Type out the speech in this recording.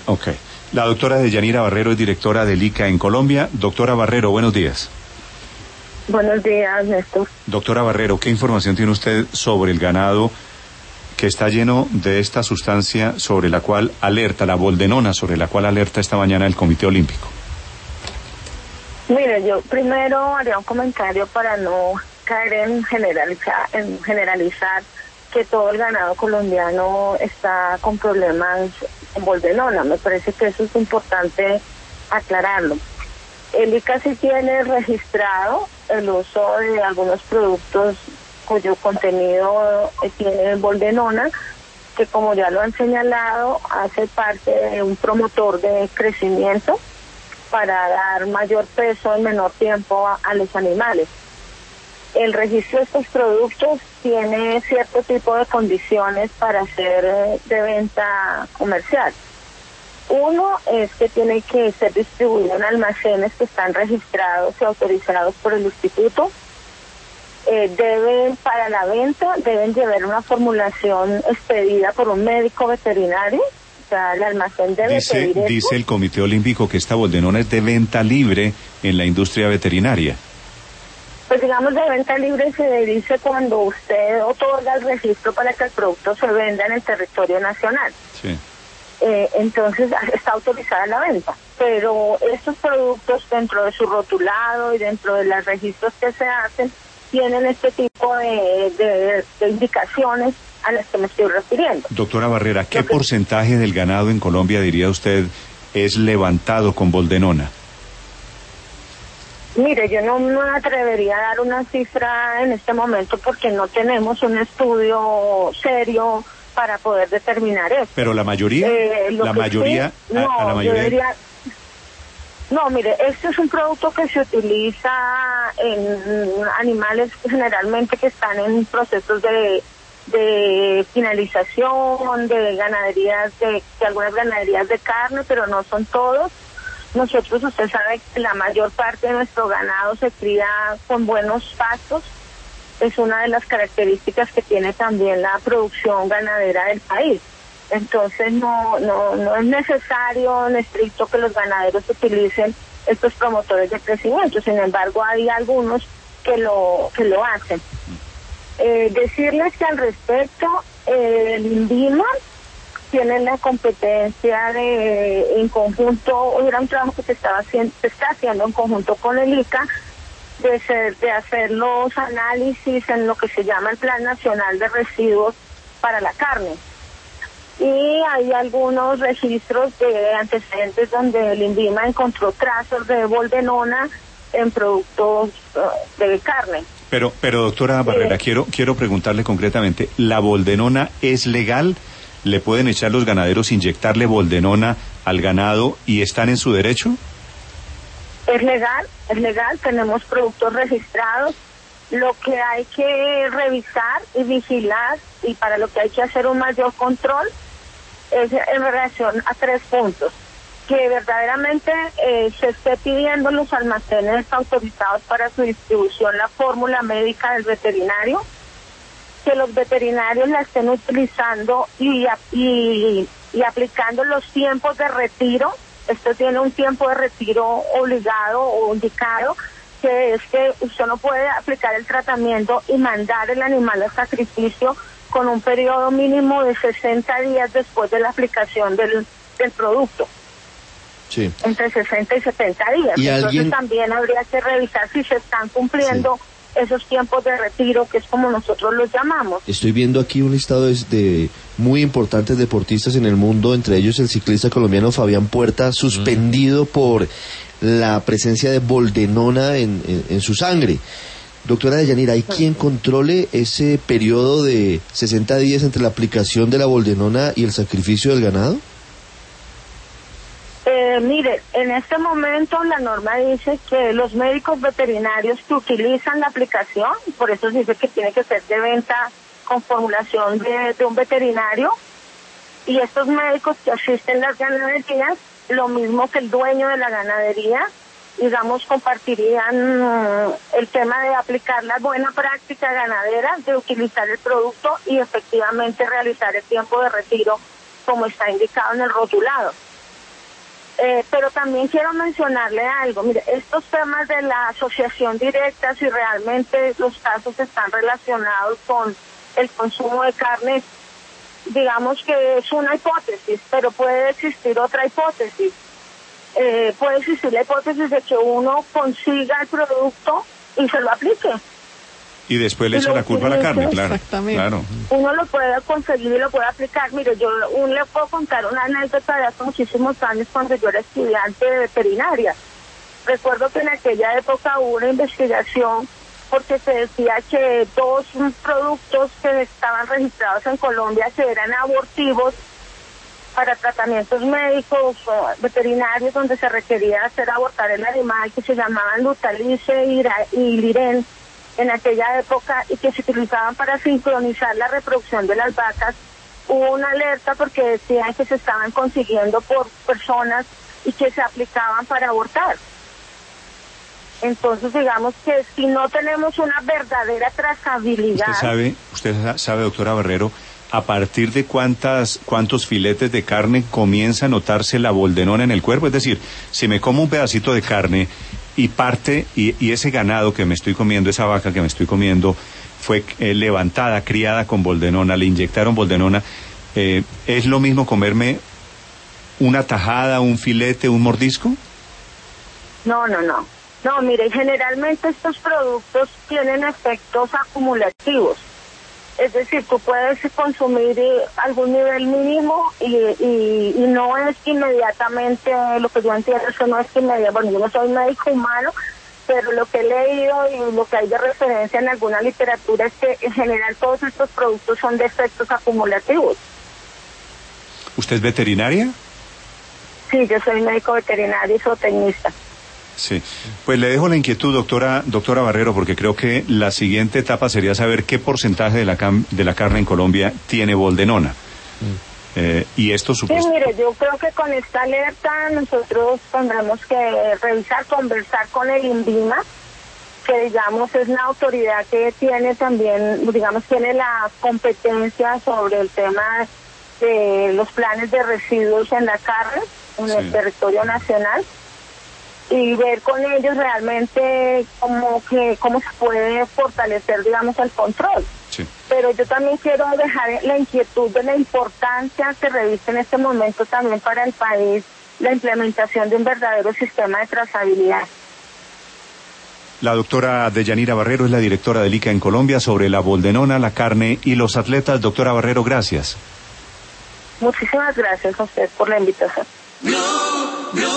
Ok. La doctora Deyanira Barrero es directora del ICA en Colombia. Doctora Barrero, buenos días. Buenos días, Néstor. Doctora Barrero, ¿qué información tiene usted sobre el ganado que está lleno de esta sustancia sobre la cual alerta, la boldenona, sobre la cual alerta esta mañana el Comité Olímpico? Mire, yo primero haría un comentario para no caer en generalizar que todo el ganado colombiano está con problemas con boldenona. Me parece que eso es importante aclararlo. El ICA sí tiene registrado el uso de algunos productos cuyo contenido tiene boldenona, que como ya lo han señalado, hace parte de un promotor de crecimiento para dar mayor peso en menor tiempo a los animales. El registro de estos productos tiene cierto tipo de condiciones para ser de venta comercial. Uno es que tiene que ser distribuido en almacenes que están registrados y autorizados por el instituto. Para la venta, deben llevar una formulación expedida por un médico veterinario. O sea, el almacén debe pedir esto. Dice el Comité Olímpico que esta boldenona es de venta libre en la industria veterinaria. Pues digamos, de venta libre se dice cuando usted otorga el registro para que el producto se venda en el territorio nacional. Sí. Entonces está autorizada la venta, pero estos productos dentro de su rotulado y dentro de los registros que se hacen tienen este tipo de indicaciones a las que me estoy refiriendo. Doctora Barrera, ¿qué porcentaje del ganado en Colombia, diría usted, es levantado con boldenona? Mire, yo no me atrevería a dar una cifra en este momento porque no tenemos un estudio serio para poder determinar eso. Pero la mayoría, la mayoría. No, mire, este es un producto que se utiliza en animales generalmente que están en procesos de finalización, de ganaderías, de algunas ganaderías de carne, pero no son todos. Nosotros, usted sabe que la mayor parte de nuestro ganado se cría con buenos pastos. Es una de las características que tiene también la producción ganadera del país. Entonces no es necesario en estricto que los ganaderos utilicen estos promotores de crecimiento. Sin embargo, hay algunos que lo hacen. Decirles que al respecto, el INVIMA tiene la competencia en conjunto, era un trabajo que se está haciendo en conjunto con el ICA, de hacer los análisis en lo que se llama el Plan Nacional de Residuos para la Carne. Y hay algunos registros de antecedentes donde el INVIMA encontró trazos de boldenona en productos de carne. Pero doctora Barrera, quiero preguntarle concretamente, ¿la boldenona es legal? ¿Le pueden echar los ganaderos, inyectarle boldenona al ganado y están en su derecho? Es legal, tenemos productos registrados. Lo que hay que revisar y vigilar, y para lo que hay que hacer un mayor control, es en relación a 3 puntos. Que verdaderamente se esté pidiendo en los almacenes autorizados para su distribución la fórmula médica del veterinario, que los veterinarios la estén utilizando y aplicando los tiempos de retiro. Esto tiene un tiempo de retiro obligado o indicado, que es que usted no puede aplicar el tratamiento y mandar el animal al sacrificio con un periodo mínimo de 60 días después de la aplicación del producto. Sí. Entre 60 y 70 días. Entonces también habría que revisar si se están cumpliendo esos tiempos de retiro, que es como nosotros los llamamos. Estoy viendo aquí un listado de muy importantes deportistas en el mundo, entre ellos el ciclista colombiano Fabián Puerta, suspendido por la presencia de boldenona en su sangre. Doctora Deyanira, ¿hay quien controle ese periodo de 60 días entre la aplicación de la boldenona y el sacrificio del ganado? Mire, en este momento la norma dice que los médicos veterinarios que utilizan la aplicación, por eso dice que tiene que ser de venta con formulación de un veterinario, y estos médicos que asisten las ganaderías, lo mismo que el dueño de la ganadería, digamos, compartirían el tema de aplicar la buena práctica ganadera, de utilizar el producto y efectivamente realizar el tiempo de retiro como está indicado en el rotulado. Pero también quiero mencionarle algo. Mire, estos temas de la asociación directa, si realmente los casos están relacionados con el consumo de carne, digamos que es una hipótesis, pero puede existir otra hipótesis. Puede existir la hipótesis de que uno consiga el producto y se lo aplique. Y después le echa la culpa a la carne, claro. Exactamente. Uno lo puede conseguir y lo puede aplicar. Mire, yo le puedo contar una anécdota de hace muchísimos años cuando yo era estudiante de veterinaria. Recuerdo que en aquella época hubo una investigación porque se decía que dos productos que estaban registrados en Colombia que eran abortivos para tratamientos médicos o veterinarios donde se requería hacer abortar el animal, que se llamaban Lutalice y Liren en aquella época, y que se utilizaban para sincronizar la reproducción de las vacas. Hubo una alerta porque decían que se estaban consiguiendo por personas y que se aplicaban para abortar. Entonces, digamos que si no tenemos una verdadera trazabilidad... Usted sabe, doctora Barrero, a partir de cuántos filetes de carne comienza a notarse la boldenona en el cuerpo. Es decir, si me como un pedacito de carne y parte, y ese ganado que me estoy comiendo, esa vaca que me estoy comiendo, fue levantada, criada con boldenona, le inyectaron boldenona, ¿es lo mismo comerme una tajada, un filete, un mordisco? No, mire, generalmente estos productos tienen efectos acumulativos. Es decir, tú puedes consumir algún nivel mínimo y no es inmediatamente, lo que yo entiendo, eso no es inmediatamente. Bueno, yo no soy médico humano, pero lo que he leído y lo que hay de referencia en alguna literatura es que en general todos estos productos son de efectos acumulativos. ¿Usted es veterinaria? Sí, yo soy médico veterinario y zootecnista. Sí, pues le dejo la inquietud, doctora Barrero, porque creo que la siguiente etapa sería saber qué porcentaje de la carne en Colombia tiene boldenona. Y esto supuestamente... Sí, mire, yo creo que con esta alerta nosotros tendremos que revisar, conversar con el INVIMA, que digamos es una autoridad que tiene también, digamos, tiene la competencia sobre el tema de los planes de residuos en la carne en el territorio nacional, y ver con ellos realmente cómo se puede fortalecer, digamos, el control. Sí. Pero yo también quiero dejar la inquietud de la importancia que reviste en este momento también para el país la implementación de un verdadero sistema de trazabilidad. La doctora Deyanira Barrero es la directora del ICA en Colombia sobre la boldenona, la carne y los atletas. Doctora Barrero, gracias. Muchísimas gracias a usted por la invitación.